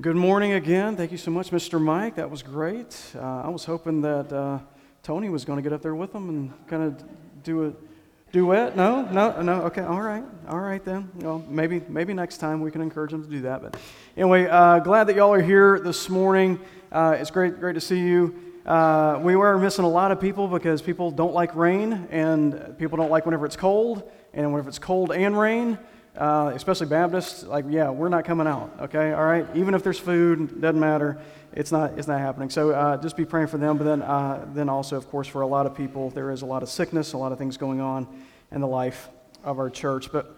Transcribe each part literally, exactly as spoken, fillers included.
Good morning again. Thank you so much, Mister Mike. That was great. Uh, I was hoping that uh, Tony was going to get up there with them and kind of do a duet. No, no, no. Okay, all right, all right then. Well, maybe, maybe next time we can encourage them to do that. But anyway, uh, glad that y'all are here this morning. Uh, it's great, great to see you. Uh, we were missing a lot of people because people don't like rain, and people don't like whenever it's cold, and whenever it's cold and rain. Uh, especially Baptists, like, yeah, we're not coming out, okay, all right? Even if there's food, doesn't matter, it's not it's not happening. So uh, just be praying for them, but then, uh, then also, of course, for a lot of people, there is a lot of sickness, a lot of things going on in the life of our church. But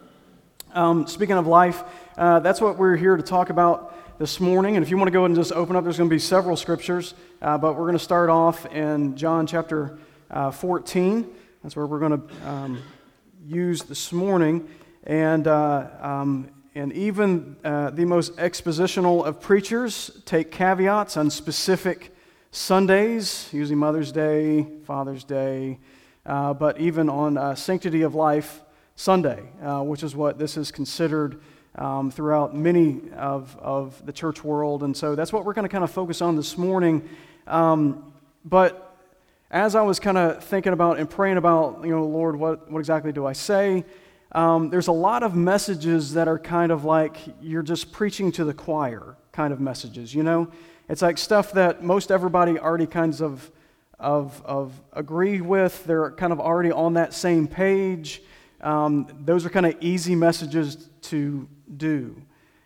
um, speaking of life, uh, that's what we're here to talk about this morning. And if you want to go ahead and just open up, there's going to be several scriptures, uh, but we're going to start off in John chapter uh, fourteen. That's where we're going to um, use this morning. And uh, um, and even uh, the most expositional of preachers take caveats on specific Sundays, usually Mother's Day, Father's Day, uh, but even on uh, Sanctity of Life Sunday, uh, which is what this is considered um, throughout many of, of the church world. And so that's what we're going to kind of focus on this morning. Um, but as I was kind of thinking about and praying about, you know, Lord, what, what exactly do I say? Um, there's a lot of messages that are kind of like you're just preaching to the choir kind of messages, you know? It's like stuff that most everybody already kinds of, of, of agree with. They're kind of already on that same page. Um, those are kind of easy messages to do.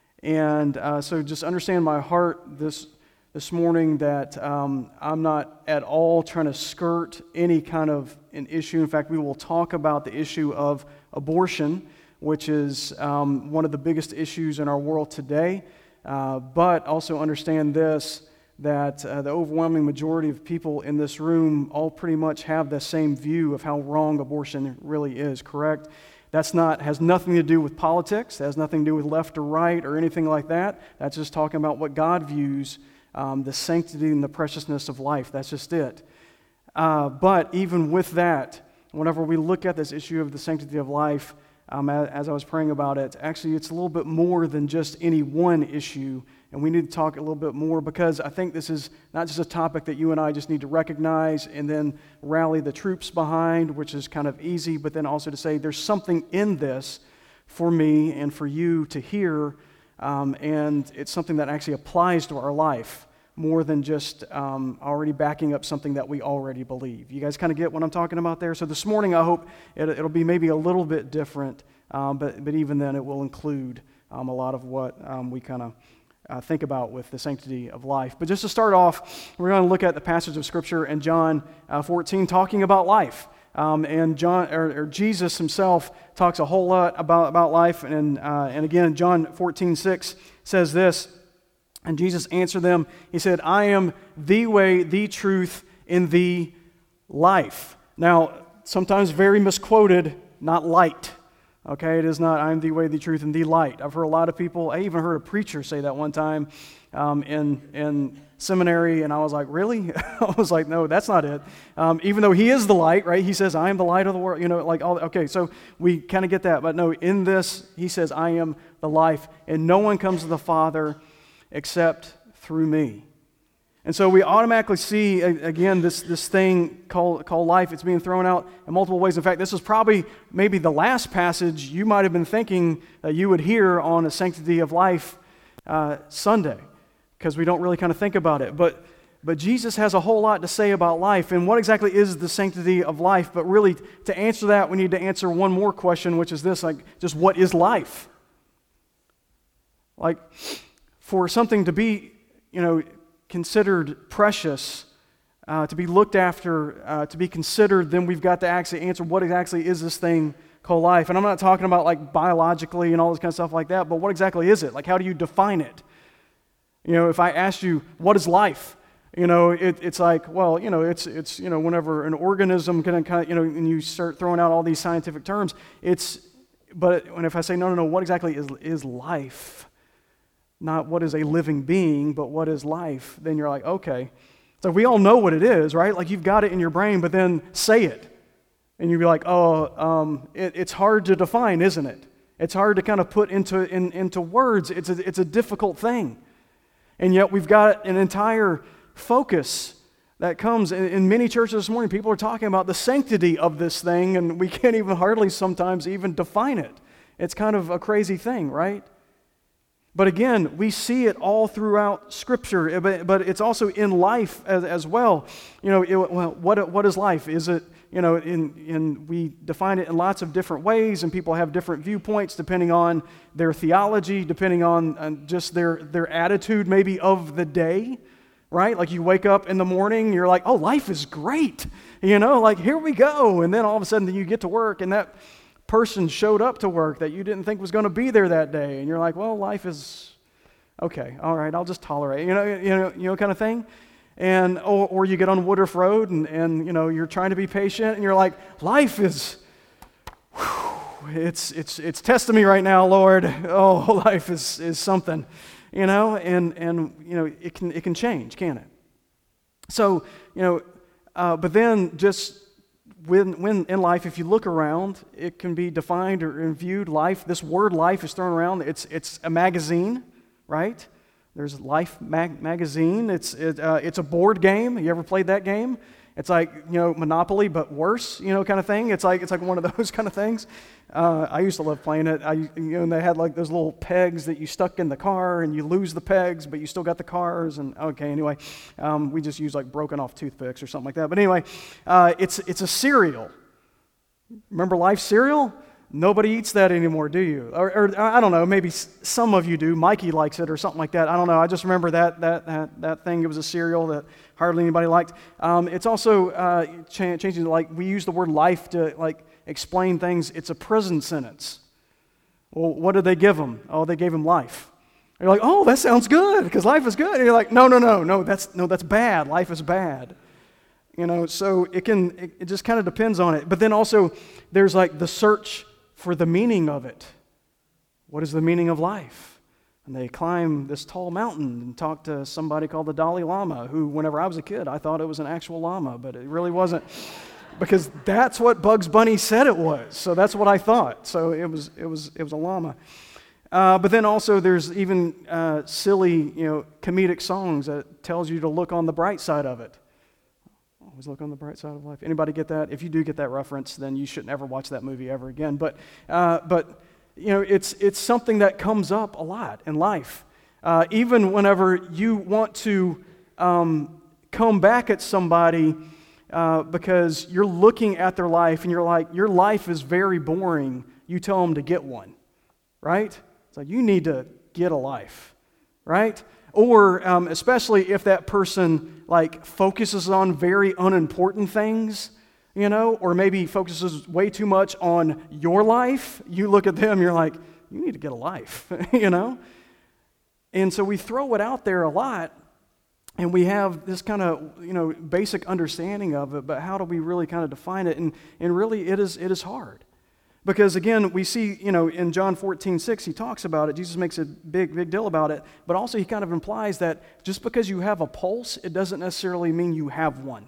And uh, so just understand my heart this this morning that um, I'm not at all trying to skirt any kind of an issue. In fact, we will talk about the issue of abortion, which is um, one of the biggest issues in our world today, uh, but also understand this, that uh, the overwhelming majority of people in this room all pretty much have the same view of how wrong abortion really is, correct? That's not, has nothing to do with politics, has nothing to do with left or right or anything like that. That's just talking about what God views, um, the sanctity and the preciousness of life. That's just it. Uh, but even with that, whenever we look at this issue of the sanctity of life, um, as, as I was praying about it, actually it's a little bit more than just any one issue, and we need to talk a little bit more because I think this is not just a topic that you and I just need to recognize and then rally the troops behind, which is kind of easy, but then also to say there's something in this for me and for you to hear, um, and it's something that actually applies to our life more than just um, already backing up something that we already believe. You guys kind of get what I'm talking about there? So this morning, I hope it, it'll be maybe a little bit different, um, but, but even then it will include um, a lot of what um, we kind of uh, think about with the sanctity of life. But just to start off, we're going to look at the passage of Scripture in John uh, fourteen talking about life. Um, and John or, or Jesus himself talks a whole lot about, about life. And, uh, and again, John fourteen six says this, and Jesus answered them, he said, I am the way, the truth, and the life. Now, sometimes very misquoted, not light. Okay, it is not, I am the way, the truth, and the light. I've heard a lot of people, I even heard a preacher say that one time um, in, in seminary, and I was like, really? I was like, no, that's not it. Um, even though he is the light, right? He says, I am the light of the world, you know, like, all. Okay, so we kind of get that. But no, in this, he says, I am the life, and no one comes to the Father except through me. And so we automatically see, again, this, this thing called, called life. It's being thrown out in multiple ways. In fact, this is probably maybe the last passage you might have been thinking that you would hear on a Sanctity of Life uh, Sunday, because we don't really kind of think about it. But, but Jesus has a whole lot to say about life. And what exactly is the sanctity of life? But really, to answer that, we need to answer one more question, which is this, like, just what is life? Like, for something to be, you know, considered precious, uh, to be looked after, uh, to be considered, then we've got to actually answer what exactly is this thing called life. And I'm not talking about like biologically and all this kind of stuff like that, but what exactly is it? Like, how do you define it? You know, if I asked you, what is life? You know, it, it's like, well, you know, it's, it's you know, whenever an organism can kind of, you know, and you start throwing out all these scientific terms, it's, but when if I say, no, no, no, what exactly is is life? Not what is a living being, but what is life, then you're like, okay. So we all know what it is, right? Like you've got it in your brain, but then say it. And you'd be like, oh, um, it, it's hard to define, isn't it? It's hard to kind of put into in, into words. It's a, it's a difficult thing. And yet we've got an entire focus that comes in, in many churches this morning. People are talking about the sanctity of this thing, and we can't even hardly sometimes even define it. It's kind of a crazy thing, right? But again, we see it all throughout Scripture, but, but it's also in life as, as well. You know, it, well, what what is life? Is it, you know, in in we define it in lots of different ways, and people have different viewpoints depending on their theology, depending on, on just their their attitude maybe of the day, right? Like you wake up in the morning, you're like, oh, life is great, you know, like here we go, and then all of a sudden you get to work, and that person showed up to work that you didn't think was going to be there that day, and you're like, well, life is okay, all right, I'll just tolerate, you know, you know, you know, kind of thing. And or, or you get on Woodruff Road, and, and you know you're trying to be patient, and you're like, life is, whew, it's it's it's testing me right now, Lord. Oh, life is is something, you know, and and you know it can it can change, can it? So you know, uh, but then just when when in life, if you look around, it can be defined or viewed. Life, this word life is thrown around. It's it's a magazine, right? There's Life mag- magazine. It's it, uh, it's a board game. You ever played that game? It's like, you know, Monopoly, but worse, you know, kind of thing. It's like it's like one of those kind of things. Uh, I used to love playing it. I, you know, and they had like those little pegs that you stuck in the car, and you lose the pegs, but you still got the cars. And okay, anyway, um, we just use like broken off toothpicks or something like that. But anyway, uh, it's it's a cereal. Remember Life cereal? Nobody eats that anymore, do you? Or, or I don't know, maybe some of you do. Mikey likes it or something like that. I don't know. I just remember that that that, that thing. It was a cereal that hardly anybody liked. Um, it's also uh, ch- changing. Like we use the word life to like explain things. It's a prison sentence. Well, what did they give him? Oh, they gave him life. You're like, oh, that sounds good because life is good. And you're like, no, no, no, no. That's no, that's bad. Life is bad. You know, so it can. It, it just kind of depends on it. But then also, there's like the search for the meaning of it. What is the meaning of life? And they climb this tall mountain and talk to somebody called the Dalai Lama, who, whenever I was a kid, I thought it was an actual llama, but it really wasn't, because that's what Bugs Bunny said it was. So that's what I thought. So it was, it was, it was a llama. Uh, but then also, there's even uh, silly, you know, comedic songs that tells you to look on the bright side of it. Always look on the bright side of life. Anybody get that? If you do get that reference, then you shouldn't ever watch that movie ever again. But, uh, but you know, it's it's something that comes up a lot in life. Uh, even whenever you want to um, come back at somebody uh, because you're looking at their life and you're like, your life is very boring. You tell them to get one, right? It's like, you need to get a life, right? Or um, especially if that person like focuses on very unimportant things, you know, or maybe focuses way too much on your life, you look at them, you're like, you need to get a life, you know? And so we throw it out there a lot, and we have this kind of, you know, basic understanding of it, but how do we really kind of define it? And and really it is it is hard. Because again, we see, you know, in John fourteen six, he talks about it. Jesus makes a big, big deal about it. But also he kind of implies that just because you have a pulse, it doesn't necessarily mean you have one.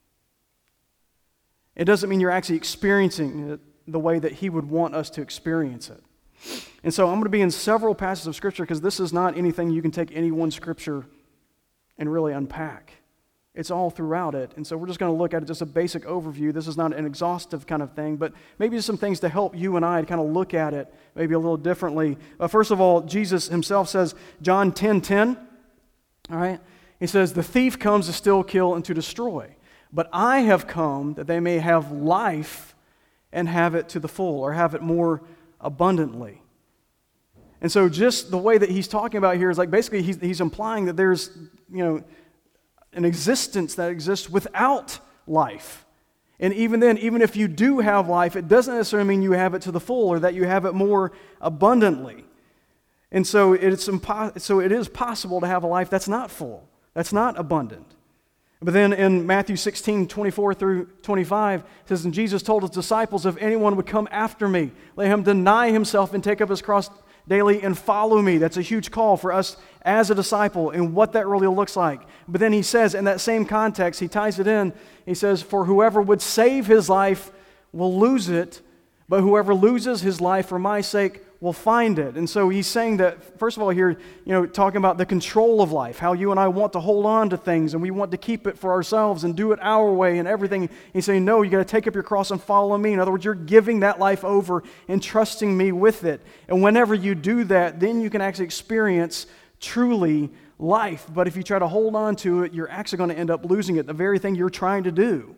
It doesn't mean you're actually experiencing it the way that he would want us to experience it. And so I'm going to be in several passages of Scripture, because this is not anything you can take any one Scripture and really unpack. It's all throughout it. And so we're just going to look at it, just a basic overview. This is not an exhaustive kind of thing, but maybe just some things to help you and I to kind of look at it maybe a little differently. Uh, first of all, Jesus himself says, John ten ten, all right? He says, the thief comes to steal, kill, and to destroy. But I have come that they may have life and have it to the full, or have it more abundantly. And so just the way that he's talking about here is like basically he's, he's implying that there's, you know, an existence that exists without life. And even then, even if you do have life, it doesn't necessarily mean you have it to the full, or that you have it more abundantly. And so it's impo- so it is possible to have a life that's not full, that's not abundant. But then in Matthew sixteen, twenty-four through twenty-five, it says, and Jesus told his disciples, if anyone would come after me, let him deny himself and take up his cross daily and follow me. That's a huge call for us as a disciple and what that really looks like. But then he says, in that same context, he ties it in. He says, for whoever would save his life will lose it, but whoever loses his life for my sake will find it. And so he's saying that, first of all, here, you know, talking about the control of life, how you and I want to hold on to things and we want to keep it for ourselves and do it our way and everything. He's saying, no, you got to take up your cross and follow me. In other words, you're giving that life over and trusting me with it. And whenever you do that, then you can actually experience truly life. But if you try to hold on to it, you're actually going to end up losing it, the very thing you're trying to do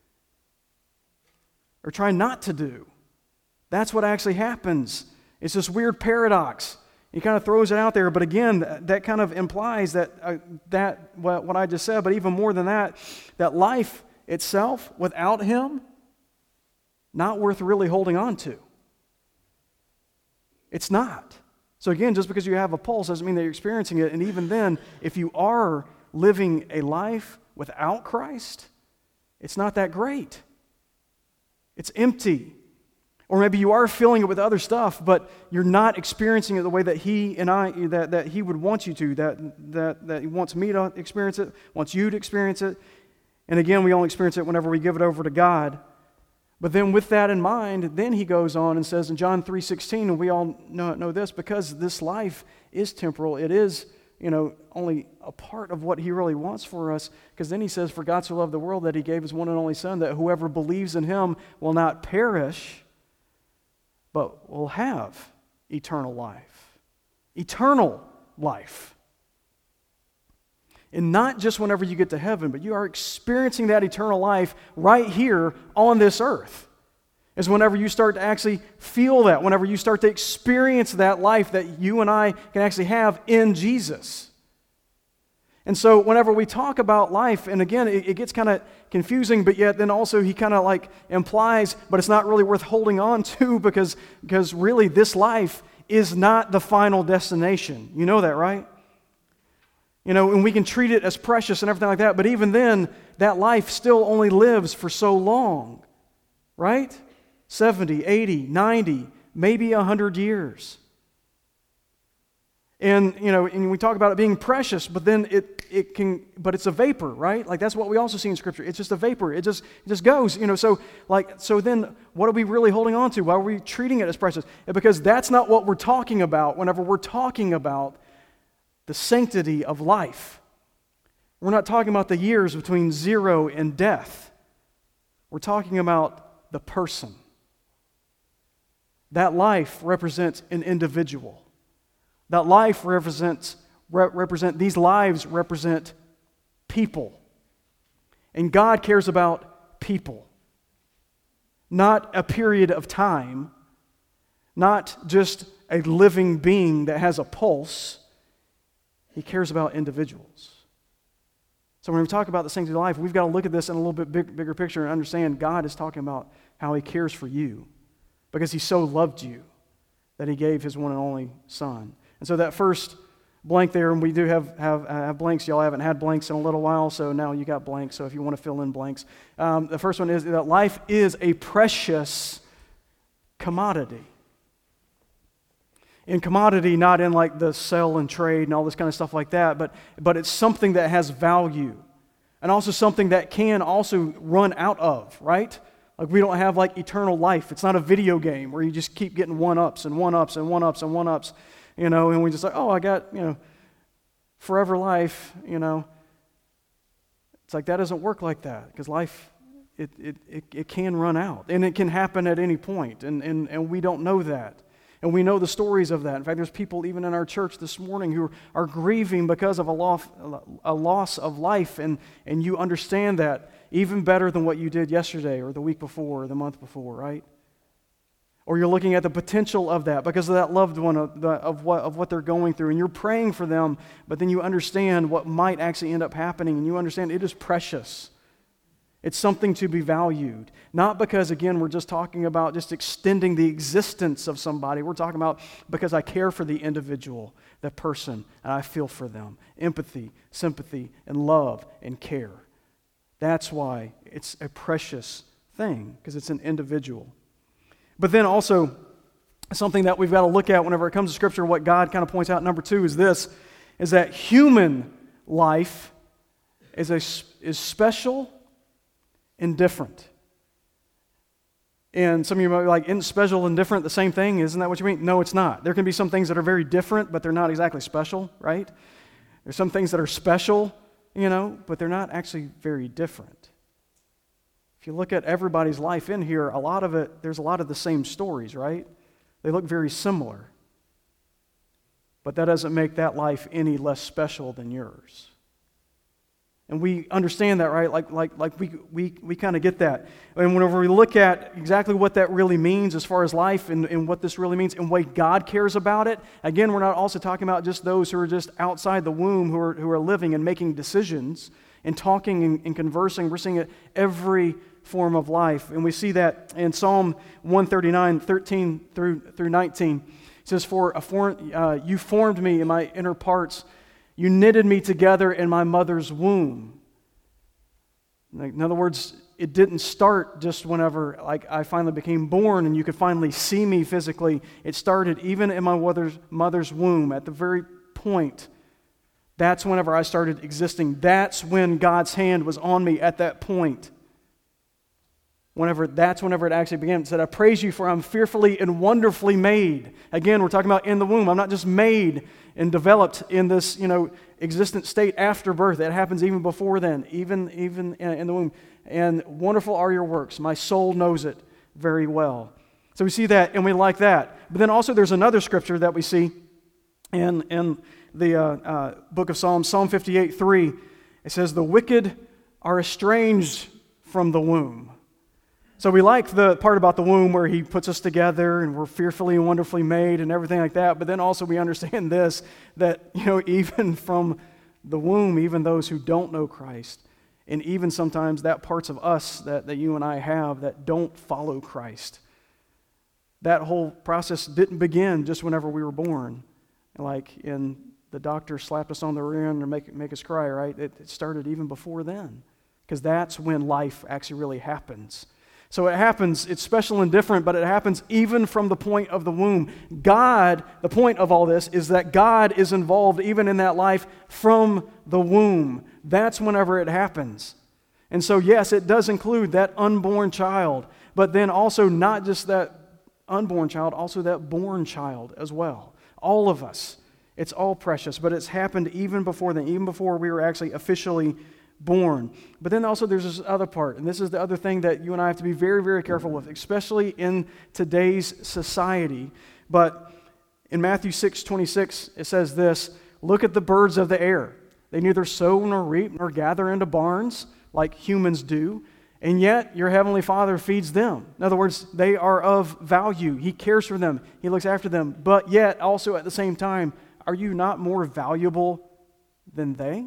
or trying not to do. That's what actually happens. It's this weird paradox. He kind of throws it out there, but again, that, that kind of implies that uh, that what, what I just said, but even more than that, that life itself, without Him, not worth really holding on to. It's not. So again, just because you have a pulse doesn't mean that you're experiencing it, and even then, if you are living a life without Christ, it's not that great. It's empty. Or maybe you are filling it with other stuff, but you're not experiencing it the way that He and I, that, that He would want you to, that, that, that He wants me to experience it, wants you to experience it. And again, we only experience it whenever we give it over to God. But then with that in mind, then he goes on and says in John three sixteen, and we all know, know this, because this life is temporal, it is, you know, only a part of what He really wants for us. Because then he says, for God so loved the world that He gave His one and only Son, that whoever believes in Him will not perish, but will have eternal life. Eternal life. And not just whenever you get to heaven, but you are experiencing that eternal life right here on this earth. Is whenever you start to actually feel that, whenever you start to experience that life that you and I can actually have in Jesus. And so whenever we talk about life, and again, it, it gets kind of confusing, but yet then also he kind of like implies, but it's not really worth holding on to because, because really this life is not the final destination. You know that, right? You know, and we can treat it as precious and everything like that, but even then, that life still only lives for so long, right? seventy, eighty, ninety, maybe one hundred years. And, you know, and we talk about it being precious, but then it it can, but it's a vapor, right? Like that's what we also see in Scripture. It's just a vapor. It just it just goes, you know. So like, so then what are we really holding on to? Why are we treating it as precious? Because that's not what we're talking about whenever we're talking about the sanctity of life. We're not talking about the years between zero and death. We're talking about the person. That life represents an individual. That life represents, re- represent, these lives represent people. And God cares about people. Not a period of time, not just a living being that has a pulse. He cares about individuals. So when we talk about the sanctity of life, we've got to look at this in a little bit big, bigger picture and understand God is talking about how He cares for you because He so loved you that He gave His one and only Son. And so that first blank there, and we do have, have, have blanks. Y'all haven't had blanks in a little while, so now you got blanks. So if you want to fill in blanks. Um, the first one is that life is a precious commodity. In commodity, not in like the sell and trade and all this kind of stuff like that, but, but it's something that has value and also something that can also run out of, right? Like we don't have like eternal life. It's not a video game where you just keep getting one-ups and one-ups and one-ups and one-ups, you know, and we just like, oh, I got, you know, forever life, you know. It's like that doesn't work like that because life, it, it, it, it can run out and it can happen at any point, and, and, and we don't know that. And we know the stories of that. In fact, there's people even in our church this morning who are grieving because of a loss, a loss of life, and, and you understand that even better than what you did yesterday or the week before or the month before, right? Or you're looking at the potential of that because of that loved one, of, the, of, what, of what they're going through, and you're praying for them, but then you understand what might actually end up happening, and you understand it is precious. It's something to be valued. Not because, again, we're just talking about just extending the existence of somebody. We're talking about because I care for the individual, the person, and I feel for them. Empathy, sympathy, and love and care. That's why it's a precious thing, because it's an individual. But then also, something that we've got to look at whenever it comes to Scripture, what God kind of points out, number two, is this, is that human life is, a, is special and different. And some of you might be like, isn't special and different the same thing? Isn't that what you mean? No, it's not. There can be some things that are very different, but they're not exactly special, right? There's some things that are special, you know, but they're not actually very different. If you look at everybody's life in here, a lot of it, there's a lot of the same stories, right? They look very similar. But that doesn't make that life any less special than yours. And we understand that, right? Like, like, like we, we, we kind of get that. And whenever we look at exactly what that really means as far as life and, and what this really means and what God cares about it, again, we're not also talking about just those who are just outside the womb, who are, who are living and making decisions and talking and, and conversing. We're seeing it every form of life. And we see that in Psalm one thirty-nine, thirteen through, through nineteen. It says, For a foreign, uh, you formed me in my inner parts. You knitted me together in my mother's womb. In other words, it didn't start just whenever like I finally became born and you could finally see me physically. It started even in my mother's, mother's womb, at the very point. That's whenever I started existing. That's when God's hand was on me at that point. Whenever that's whenever it actually began. It said, I praise you for I'm fearfully and wonderfully made. Again, we're talking about in the womb. I'm not just made and developed in this, you know, existent state after birth. It happens even before then, even, even in the womb. And wonderful are your works. My soul knows it very well. So we see that and we like that. But then also there's another scripture that we see in, in the uh, uh, book of Psalms, Psalm fifty-eight, three. It says, the wicked are estranged from the womb. So we like the part about the womb where he puts us together and we're fearfully and wonderfully made and everything like that. But then also we understand this, that, you know, even from the womb, even those who don't know Christ, and even sometimes that parts of us that, that you and I have that don't follow Christ, that whole process didn't begin just whenever we were born. Like in the doctor slapped us on the rear end or make, make us cry, right? It, it started even before then, because that's when life actually really happens. So it happens, it's special and different, but it happens even from the point of the womb. God, the point of all this is that God is involved even in that life from the womb. That's whenever it happens. And so yes, it does include that unborn child, but then also not just that unborn child, also that born child as well. All of us. It's all precious, but it's happened even before then, even before we were actually officially born. But then also there's this other part, and this is the other thing that you and I have to be very, very careful with, especially in today's society. But in Matthew six twenty-six, it says this, look at the birds of the air. They neither sow nor reap nor gather into barns like humans do, and yet your heavenly Father feeds them. In other words, they are of value. He cares for them. He looks after them. But yet, also at the same time, are you not more valuable than they?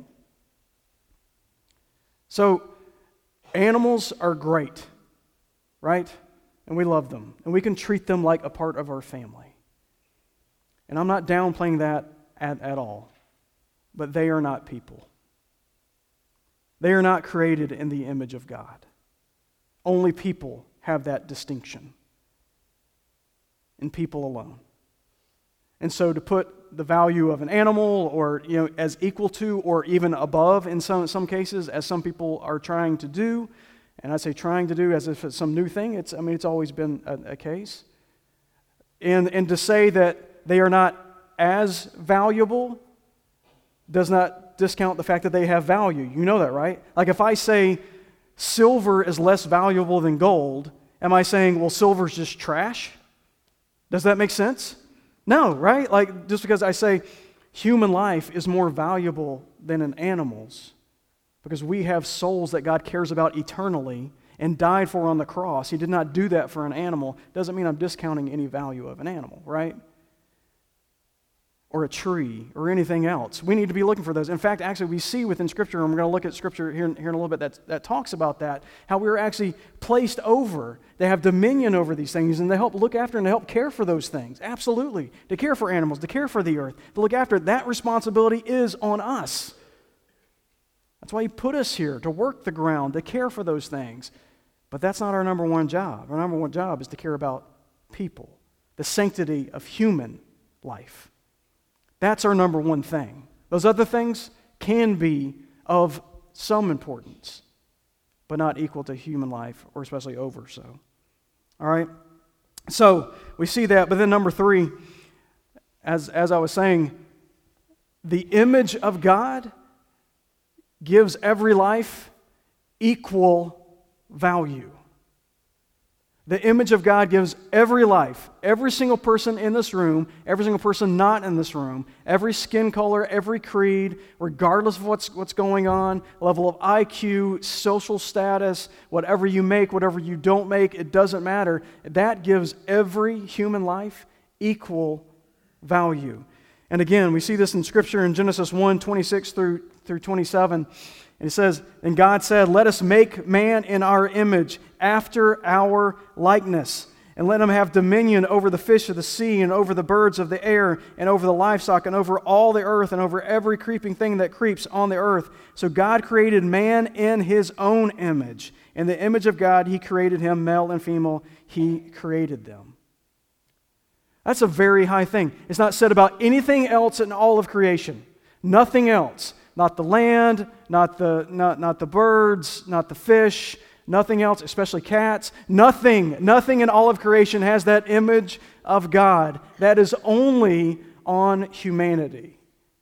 So, animals are great, right? And we love them. And we can treat them like a part of our family. And I'm not downplaying that at, at all. But they are not people. They are not created in the image of God. Only people have that distinction. And people alone. And so to put the value of an animal or, you know, as equal to or even above in some some cases, as some people are trying to do, and I say trying to do as if it's some new thing, it's I mean it's always been a, a case. And and to say that they are not as valuable does not discount the fact that they have value. You know that, right? Like if I say silver is less valuable than gold, am I saying, well, silver's just trash? Does that make sense? No, right? Like, just because I say human life is more valuable than an animal's, because we have souls that God cares about eternally and died for on the cross. He did not do that for an animal. Doesn't mean I'm discounting any value of an animal, right? Or a tree, or anything else. We need to be looking for those. In fact, actually, we see within Scripture, and we're going to look at Scripture here, in- here in a little bit that, that talks about that, how we are actually placed over. They have dominion over these things, and they help look after and they help care for those things. Absolutely. To care for animals, to care for the earth, to look after it. That responsibility is on us. That's why He put us here, to work the ground, to care for those things. But that's not our number one job. Our number one job is to care about people, the sanctity of human life. That's our number one thing. Those other things can be of some importance, but not equal to human life, or especially over so. All right? So we see that, but then number three, as, as I was saying, the image of God gives every life equal value. The image of God gives every life, every single person in this room, every single person not in this room, every skin color, every creed, regardless of what's, what's going on, level of I Q, social status, whatever you make, whatever you don't make, it doesn't matter. That gives every human life equal value. And again, we see this in Scripture in Genesis one, twenty-six through, through twenty-seven. And it says, and God said, let us make man in our image, after our likeness, and let him have dominion over the fish of the sea, and over the birds of the air, and over the livestock, and over all the earth, and over every creeping thing that creeps on the earth. So God created man in his own image. In the image of God, he created him, male and female, he created them. That's a very high thing. It's not said about anything else in all of creation. Nothing else. Not the land, not the, not, not the birds, not the fish, nothing else, especially cats. Nothing, nothing in all of creation has that image of God. That is only on humanity.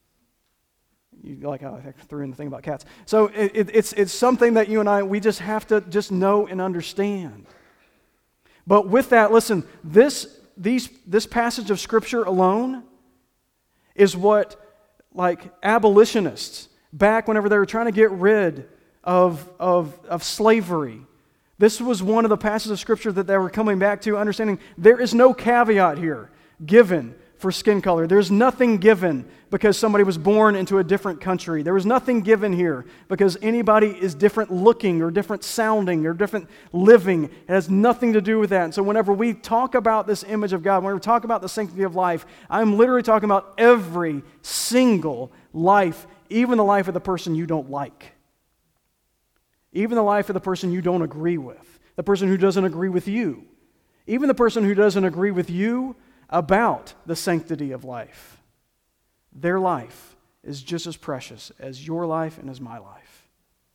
You like how I threw in the thing about cats. So it, it, it's, it's something that you and I, we just have to just know and understand. But with that, listen, this, these, this passage of Scripture alone is what, like, abolitionists, back whenever they were trying to get rid of, of, of slavery, this was one of the passages of Scripture that they were coming back to, understanding there is no caveat here given for skin color. There's nothing given because somebody was born into a different country. There was nothing given here because anybody is different looking or different sounding or different living. It has nothing to do with that. And so whenever we talk about this image of God, when we talk about the sanctity of life, I'm literally talking about every single life, even the life of the person you don't like. Even the life of the person you don't agree with. The person who doesn't agree with you. Even the person who doesn't agree with you about the sanctity of life. Their life is just as precious as your life and as my life.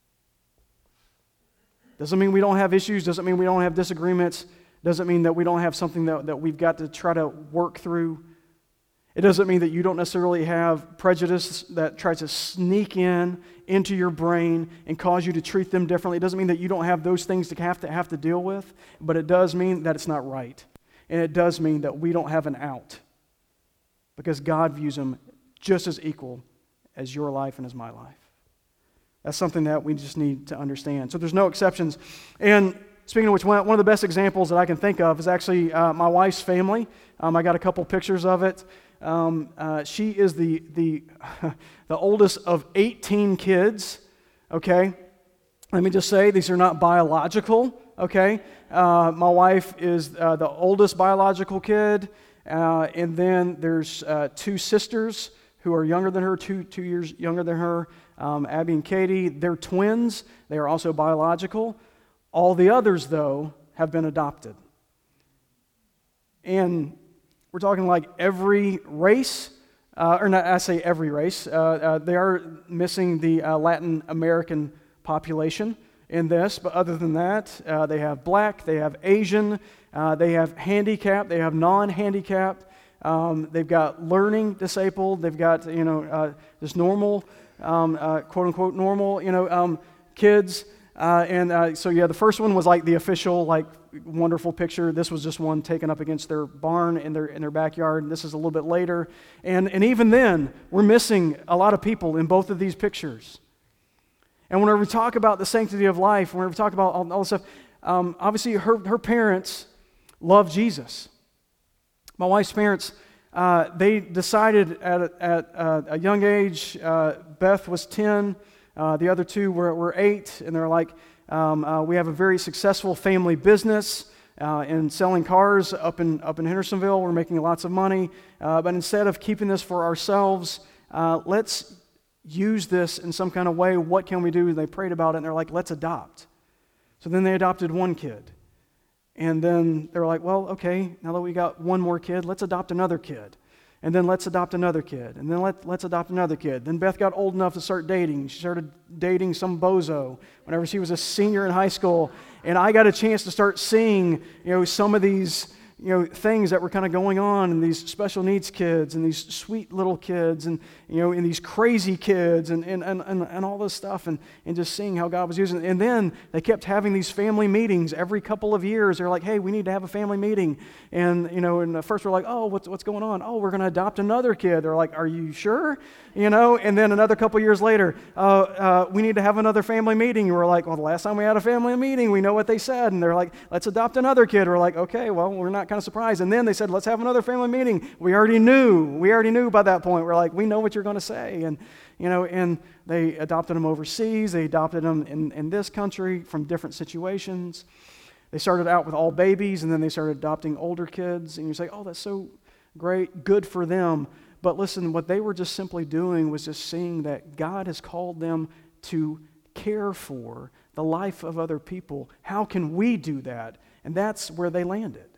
Doesn't mean we don't have issues, doesn't mean we don't have disagreements, doesn't mean that we don't have something that, that we've got to try to work through. It doesn't mean that you don't necessarily have prejudice that tries to sneak in into your brain and cause you to treat them differently. It doesn't mean that you don't have those things to have to have to deal with, but it does mean that it's not right. And it does mean that we don't have an out because God views them just as equal as your life and as my life. That's something that we just need to understand. So there's no exceptions. And speaking of which, one of the best examples that I can think of is actually uh, my wife's family. Um, I got a couple pictures of it. Um, uh, she is the, the, the oldest of eighteen kids, okay? Let me just say, these are not biological, okay? Uh, my wife is uh, the oldest biological kid, uh, and then there's uh, two sisters who are younger than her, two, two years younger than her, um, Abby and Katie. They're twins. They are also biological. All the others, though, have been adopted. And we're talking like every race, uh, or not, I say every race, uh, uh, they are missing the uh, Latin American population in this, but other than that, uh, they have black, they have Asian, uh, they have handicapped, they have non-handicapped, um, they've got learning disabled, they've got, you know, uh, just normal, um, uh, quote-unquote normal, you know, um, kids, uh, and uh, so yeah, the first one was like the official, like, wonderful picture. This was just one taken up against their barn in their in their backyard, and this is a little bit later, and, and even then, we're missing a lot of people in both of these pictures. And whenever we talk about the sanctity of life, whenever we talk about all, all this stuff, um, obviously her, her parents love Jesus. My wife's parents, uh, they decided at, a, at uh, a young age, uh, Beth was ten, uh, the other two were, were eight, and they're like, um, uh, we have a very successful family business uh, in selling cars up in, up in Hendersonville. We're making lots of money, uh, but instead of keeping this for ourselves, uh, let's use this in some kind of way. What can we do? And they prayed about it, and they're like, let's adopt. So then they adopted one kid. And then they're like, well, okay, now that we got one more kid, let's adopt another kid. And then let's adopt another kid. And then let, let's adopt another kid. Then Beth got old enough to start dating. She started dating some bozo whenever she was a senior in high school. And I got a chance to start seeing, you know, some of these, you know, things that were kind of going on in these special needs kids and these sweet little kids and, you know, and these crazy kids and, and, and, and, and all this stuff and, and just seeing how God was using it. And then they kept having these family meetings every couple of years. They're like, hey, we need to have a family meeting. And, you know, and at first we're like, oh, what's, what's going on? Oh, we're going to adopt another kid. They're like, are you sure? You know, and then another couple years later, uh, uh, we need to have another family meeting. And we're like, well, the last time we had a family meeting, we know what they said. And they're like, let's adopt another kid. We're like, okay, well, we're not kind of surprised. And then they said, let's have another family meeting. We already knew. We already knew by that point. We're like, we know what you're going to say. And, you know, and they adopted them overseas. They adopted them in, in this country from different situations. They started out with all babies, and then they started adopting older kids. And you say, oh, that's so great, good for them. But listen, what they were just simply doing was just seeing that God has called them to care for the life of other people. How can we do that? And that's where they landed.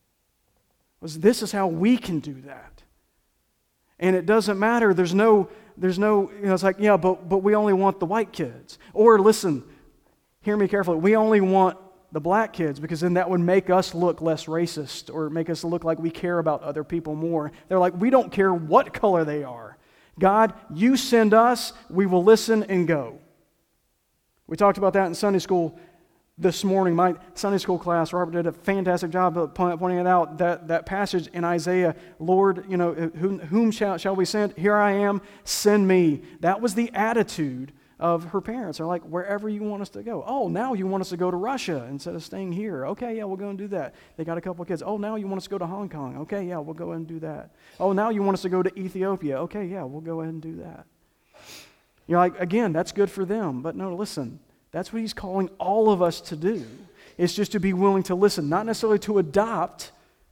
Was this is how we can do that. And it doesn't matter. There's no, there's no, you know, it's like, yeah, but but we only want the white kids. Or listen, hear me carefully. We only want the black kids because then that would make us look less racist or make us look like we care about other people more. They're like, we don't care what color they are. God, you send us, we will listen and go. We talked about that in Sunday school this morning. My Sunday school class, Robert did a fantastic job of pointing it out, that, that passage in Isaiah, Lord, you know, whom, whom shall, shall we send? Here I am, send me. That was the attitude of her parents. They're like, wherever you want us to go. Oh, now you want us to go to Russia instead of staying here. Okay, yeah, we'll go and do that. They got a couple of kids. Oh, now you want us to go to Hong Kong. Okay, yeah, we'll go ahead and do that. Oh, now you want us to go to Ethiopia. Okay, yeah, we'll go ahead and do that. You're like, again, that's good for them. But no, listen, that's what he's calling all of us to do. It's just to be willing to listen, not necessarily to adopt,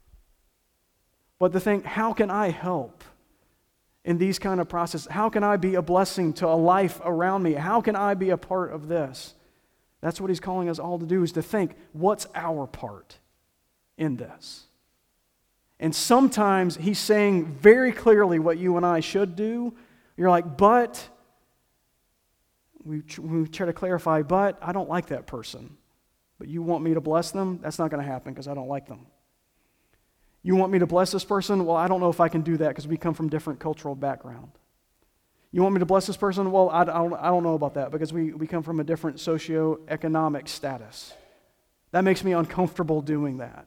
but to think, how can I help in these kind of processes? How can I be a blessing to a life around me? How can I be a part of this? That's what he's calling us all to do, is to think, what's our part in this? And sometimes he's saying very clearly what you and I should do. You're like, but, we, we try to clarify, but I don't like that person. But you want me to bless them? That's not going to happen because I don't like them. You want me to bless this person? Well, I don't know if I can do that because we come from different cultural background. You want me to bless this person? Well, I, I, don't, I don't know about that because we, we come from a different socioeconomic status. That makes me uncomfortable doing that.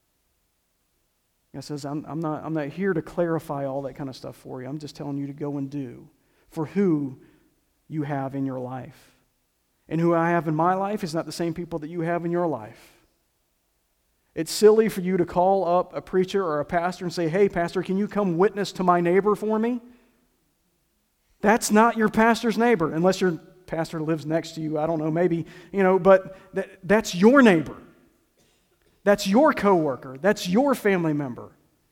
God says, I'm, I'm, not, I'm not here to clarify all that kind of stuff for you. I'm just telling you to go and do for who you have in your life. And who I have in my life is not the same people that you have in your life. It's silly for you to call up a preacher or a pastor and say, hey, pastor, can you come witness to my neighbor for me? That's not your pastor's neighbor, unless your pastor lives next to you. I don't know, maybe, you know, but that, that's your neighbor. That's your coworker. That's your family member.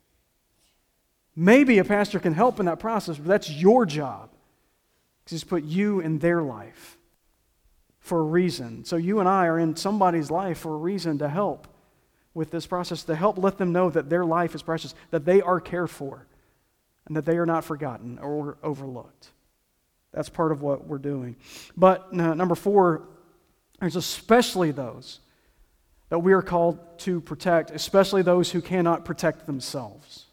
Maybe a pastor can help in that process, but that's your job. Because he's put you in their life for a reason. So you and I are in somebody's life for a reason to help with this process, to help let them know that their life is precious, that they are cared for, and that they are not forgotten or overlooked. That's part of what we're doing. But uh, number four, there's especially those that we are called to protect, especially those who cannot protect themselves.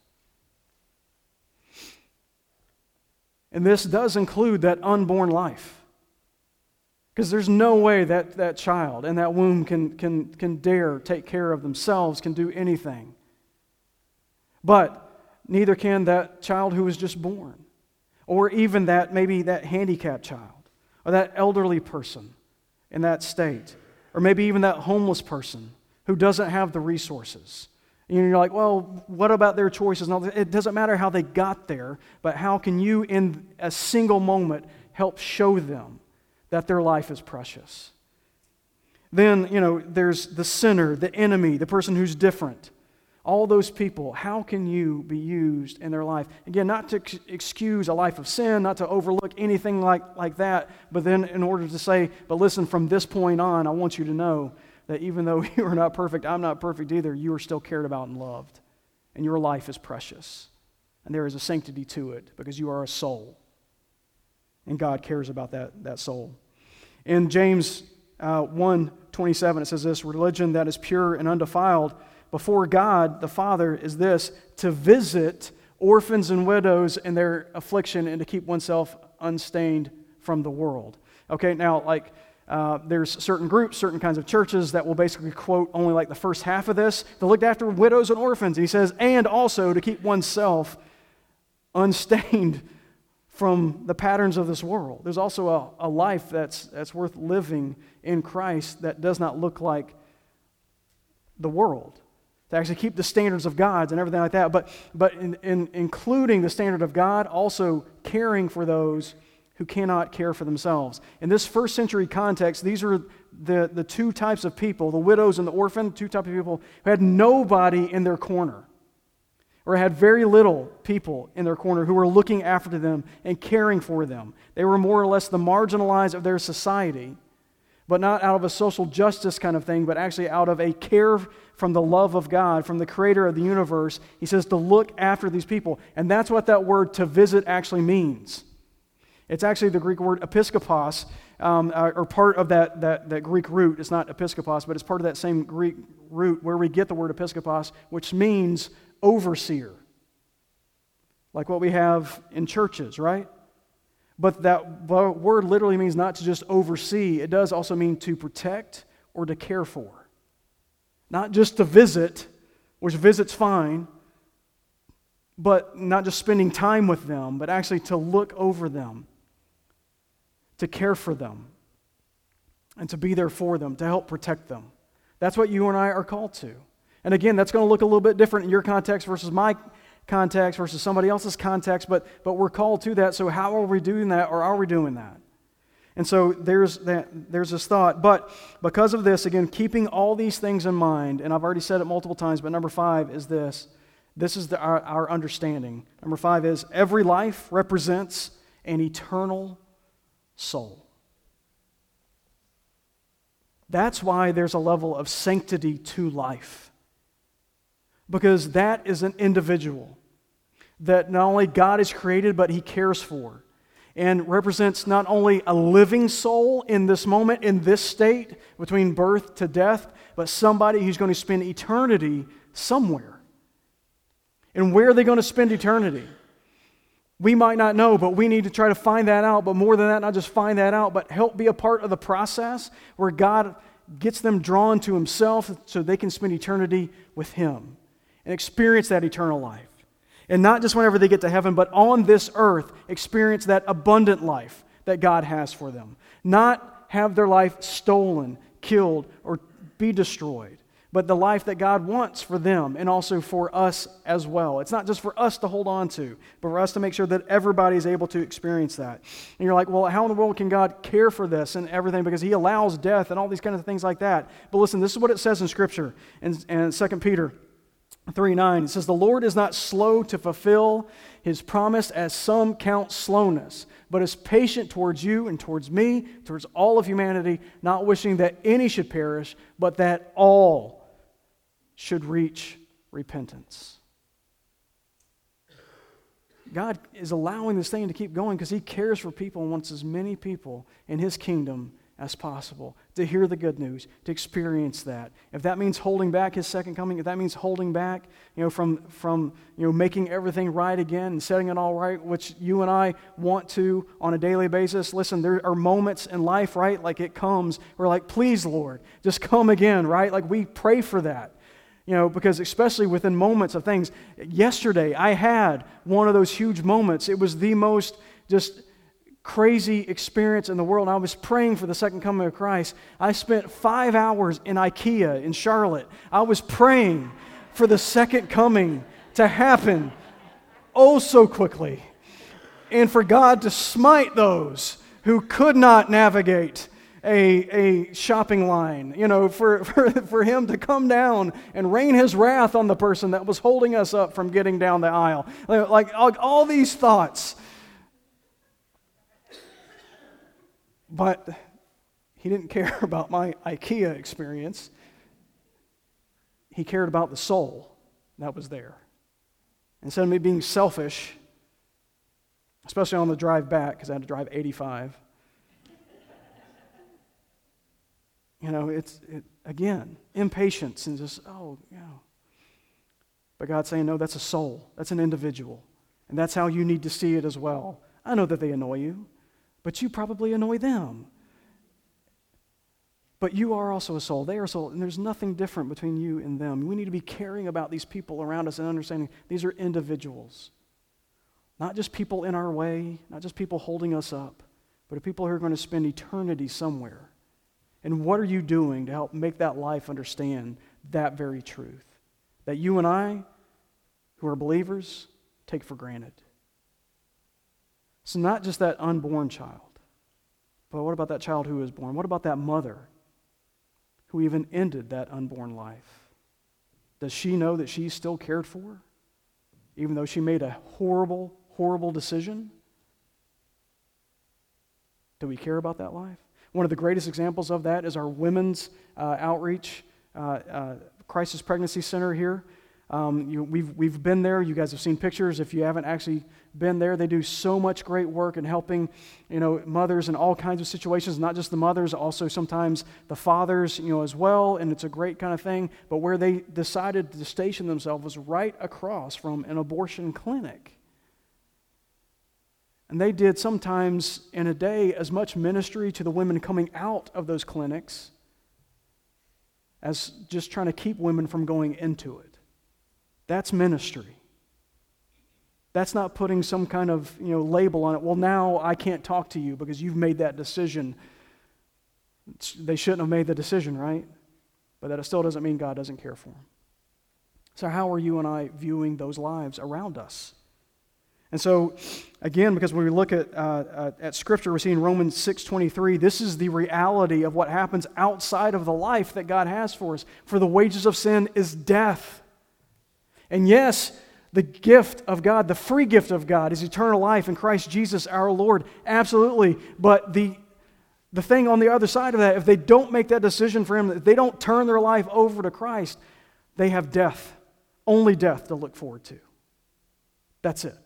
And this does include that unborn life. Because there's no way that that child in that womb can, can, can dare take care of themselves, can do anything. But neither can that child who was just born, or even that maybe that handicapped child, or that elderly person in that state, or maybe even that homeless person who doesn't have the resources. And you're like, well, what about their choices? No, it doesn't matter how they got there, but how can you in a single moment help show them that their life is precious? Then, you know, there's the sinner, the enemy, the person who's different. All those people, how can you be used in their life? Again, not to excuse a life of sin, not to overlook anything like, like that, but then in order to say, but listen, from this point on, I want you to know that even though you are not perfect, I'm not perfect either, you are still cared about and loved. And your life is precious. and there is a sanctity to it because you are a soul. And God cares about that, that soul. In James uh, one twenty-seven, it says this, religion that is pure and undefiled before God the Father is this, to visit orphans and widows in their affliction and to keep oneself unstained from the world. Okay, now like uh, there's certain groups, certain kinds of churches that will basically quote only like the first half of this. They looked after widows and orphans. And he says, and also to keep oneself unstained from the patterns of this world. There's also a, a life that's that's worth living in Christ that does not look like the world. To actually keep the standards of God and everything like that, but but in, in including the standard of God, also caring for those who cannot care for themselves. In this first century context, these are the, the two types of people, the widows and the orphan, two types of people who had nobody in their corner, or had very little people in their corner who were looking after them and caring for them. They were more or less the marginalized of their society, but not out of a social justice kind of thing, but actually out of a care from the love of God, from the creator of the universe. He says to look after these people. And that's what that word to visit actually means. It's actually the Greek word episkopos, um, or part of that, that, that Greek root. It's not episkopos, but it's part of that same Greek root where we get the word episkopos, which means overseer. Like what we have in churches, right? But that word literally means not to just oversee. It does also mean to protect or to care for. Not just to visit, which visit's fine, but not just spending time with them, but actually to look over them, to care for them, and to be there for them, to help protect them. That's what you and I are called to. And again, that's going to look a little bit different in your context versus my context versus somebody else's context, but, but we're called to that. So how are we doing that, or are we doing that? And so there's that, there's this thought. But because of this, again, keeping all these things in mind, and I've already said it multiple times, but number five is this. This is the, our, our understanding. Number five is every life represents an eternal soul. That's why there's a level of sanctity to life. Because that is an individual that not only God has created, but He cares for. And represents not only a living soul in this moment, in this state, between birth to death, but somebody who's going to spend eternity somewhere. And where are they going to spend eternity? We might not know, but we need to try to find that out. But more than that, not just find that out, but help be a part of the process where God gets them drawn to Himself so they can spend eternity with Him and experience that eternal life. And not just whenever they get to heaven, but on this earth, experience that abundant life that God has for them. Not have their life stolen, killed, or be destroyed, but the life that God wants for them and also for us as well. It's not just for us to hold on to, but for us to make sure that everybody is able to experience that. And you're like, well, how in the world can God care for this and everything? Because He allows death and all these kinds of things like that. But listen, this is what it says in Scripture in, in Second Peter three nine. It says, the Lord is not slow to fulfill His promise, as some count slowness, but is patient towards you and towards me, towards all of humanity, not wishing that any should perish, but that all should reach repentance. God is allowing this thing to keep going because He cares for people and wants as many people in His kingdom as possible to hear the good news, to experience that. If that means holding back His second coming, if that means holding back, you know, from from you know making everything right again and setting it all right, which you and I want to on a daily basis. Listen, there are moments in life, right? Like it comes, we're like, please, Lord, just come again, right? Like we pray for that. You know, because especially within moments of things. Yesterday, I had one of those huge moments. It was the most just crazy experience in the world. I was praying for the second coming of Christ. I spent five hours in IKEA in Charlotte. I was praying for the second coming to happen oh so quickly, and for God to smite those who could not navigate a, a shopping line, you know, for, for, for Him to come down and rain His wrath on the person that was holding us up from getting down the aisle. Like all, all these thoughts. But He didn't care about my IKEA experience. He cared about the soul that was there. Instead of me being selfish, especially on the drive back, because I had to drive eighty-five, you know, it's, it, again, impatience and just, oh, yeah. But God's saying, no, that's a soul. That's an individual. And that's how you need to see it as well. I know that they annoy you, but you probably annoy them. But you are also a soul. They are a soul. And there's nothing different between you and them. We need to be caring about these people around us and understanding these are individuals. Not just people in our way, not just people holding us up, but people who are going to spend eternity somewhere. And what are you doing to help make that life understand that very truth? That you and I, who are believers, take for granted. So not just that unborn child, but what about that child who is born? What about that mother who even ended that unborn life? Does she know that she's still cared for, even though she made a horrible, horrible decision? Do we care about that life? One of the greatest examples of that is our women's uh, outreach uh, uh, crisis pregnancy center here. Um, you, we've, we've been there. You guys have seen pictures. If you haven't actually been there, they do so much great work in helping, you know, mothers in all kinds of situations, not just the mothers, also sometimes the fathers, you know, as well, and it's a great kind of thing. But where they decided to station themselves was right across from an abortion clinic. And they did sometimes in a day as much ministry to the women coming out of those clinics as just trying to keep women from going into it. That's ministry. That's not putting some kind of, you know, label on it. Well, now I can't talk to you because you've made that decision. It's, they shouldn't have made the decision, right? But that still doesn't mean God doesn't care for them. So how are you and I viewing those lives around us? And so, again, because when we look at uh, uh, at Scripture, we're seeing Romans six twenty-three. This is the reality of what happens outside of the life that God has for us. For the wages of sin is death. And yes, the gift of God, the free gift of God, is eternal life in Christ Jesus our Lord. Absolutely. But the the thing on the other side of that, if they don't make that decision for Him, if they don't turn their life over to Christ, they have death, only death to look forward to. That's it.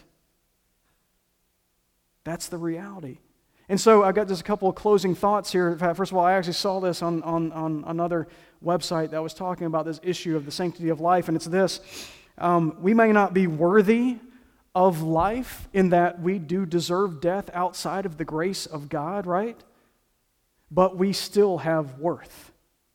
That's the reality. And so I've got just a couple of closing thoughts here. First of all, I actually saw this on, on, on another website that was talking about this issue of the sanctity of life, and it's this. Um, we may not be worthy of life in that we do deserve death outside of the grace of God, right? But we still have worth.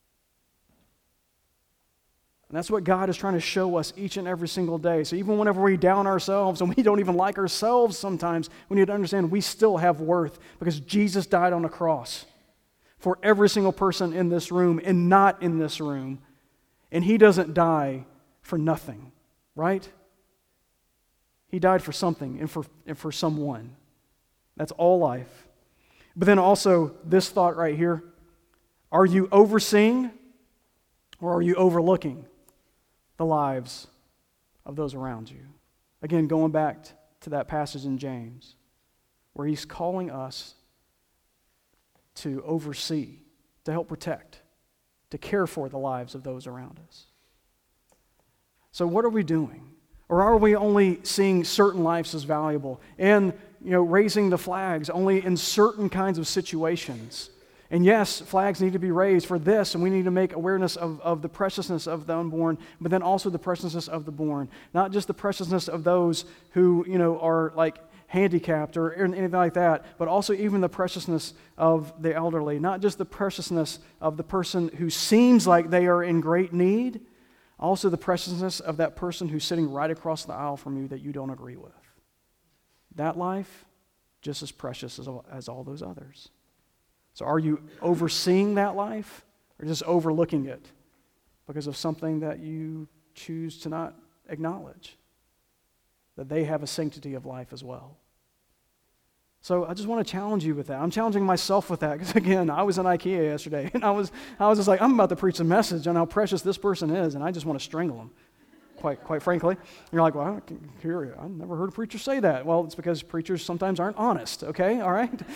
And that's what God is trying to show us each and every single day. So even whenever we down ourselves and we don't even like ourselves sometimes, we need to understand we still have worth because Jesus died on a cross for every single person in this room and not in this room. And He doesn't die for nothing, right? He died for something and for, and for someone. That's all life. But then also this thought right here, are you overseeing or are you overlooking the lives of those around you? Again, going back to that passage in James, where he's calling us to oversee, to help protect, to care for the lives of those around us. So what are we doing? Or are we only seeing certain lives as valuable and, you know, raising the flags only in certain kinds of situations? And yes, flags need to be raised for this, and we need to make awareness of, of the preciousness of the unborn, but then also the preciousness of the born. Not just the preciousness of those who, you know, are like handicapped or anything like that, but also even the preciousness of the elderly. Not just the preciousness of the person who seems like they are in great need, also the preciousness of that person who's sitting right across the aisle from you that you don't agree with. That life, just as precious as, as all those others. So are you overseeing that life or just overlooking it because of something that you choose to not acknowledge? That they have a sanctity of life as well. So I just want to challenge you with that. I'm challenging myself with that because, again, I was in IKEA yesterday and I was I was just like, I'm about to preach a message on how precious this person is, and I just want to strangle them, quite quite frankly. And you're like, well, I can hear you. I've never heard a preacher say that. Well, it's because preachers sometimes aren't honest, okay? All right?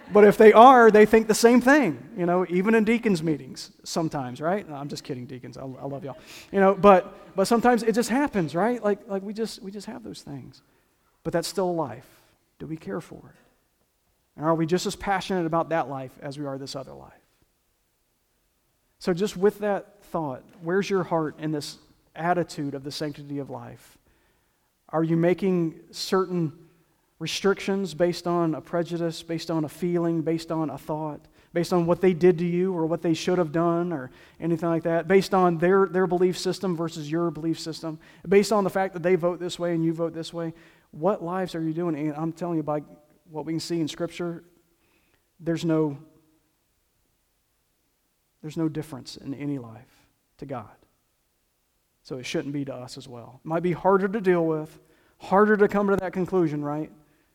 But if they are, they think the same thing, you know, even in deacons meetings sometimes, right? No, I'm just kidding, deacons. I, I love y'all. You know, but but sometimes it just happens, right? Like like we just we just have those things. But that's still life. Do we care for it? And are we just as passionate about that life as we are this other life? So just with that thought, where's your heart in this attitude of the sanctity of life? Are you making certain restrictions based on a prejudice, based on a feeling, based on a thought, based on what they did to you or what they should have done or anything like that, based on their, their belief system versus your belief system, based on the fact that they vote this way and you vote this way? What lives are you doing? And I'm telling you, by what we can see in Scripture, there's no There's no difference in any life to God. So it shouldn't be to us as well. It might be harder to deal with, harder to come to that conclusion, right?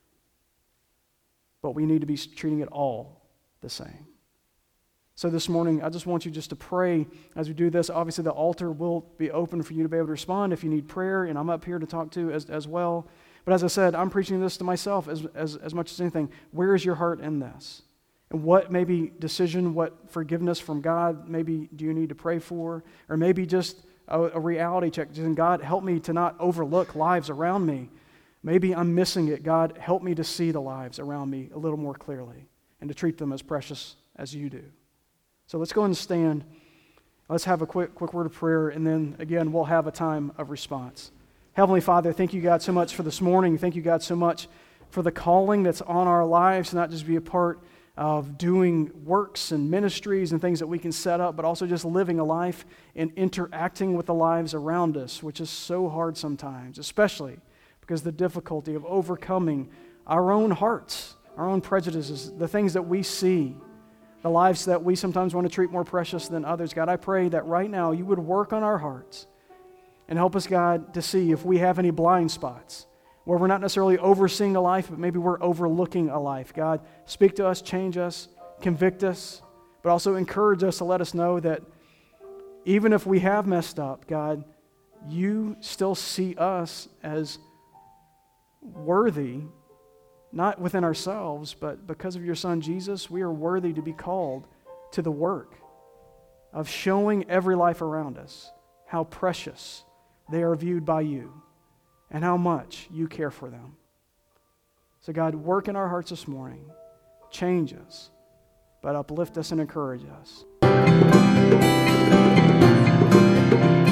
But we need to be treating it all the same. So this morning, I just want you just to pray as we do this. Obviously, the altar will be open for you to be able to respond if you need prayer, and I'm up here to talk to as, as well. But as I said, I'm preaching this to myself as, as, as much as anything. Where is your heart in this? And what maybe decision, what forgiveness from God maybe do you need to pray for? Or maybe just a, a reality check. Just, God, help me to not overlook lives around me. Maybe I'm missing it. God, help me to see the lives around me a little more clearly and to treat them as precious as you do. So let's go and stand. Let's have a quick, quick word of prayer, and then again, we'll have a time of response. Heavenly Father, thank you, God, so much for this morning. Thank you, God, so much for the calling that's on our lives to not just be a part of doing works and ministries and things that we can set up, but also just living a life and interacting with the lives around us, which is so hard sometimes, especially because the difficulty of overcoming our own hearts, our own prejudices, the things that we see, the lives that we sometimes want to treat more precious than others. God, I pray that right now you would work on our hearts and help us, God, to see if we have any blind spots where we're not necessarily overseeing a life, but maybe we're overlooking a life. God, speak to us, change us, convict us, but also encourage us to let us know that even if we have messed up, God, you still see us as worthy, not within ourselves, but because of your Son Jesus, we are worthy to be called to the work of showing every life around us how precious they are viewed by you and how much you care for them. So God, work in our hearts this morning. Change us, but uplift us and encourage us.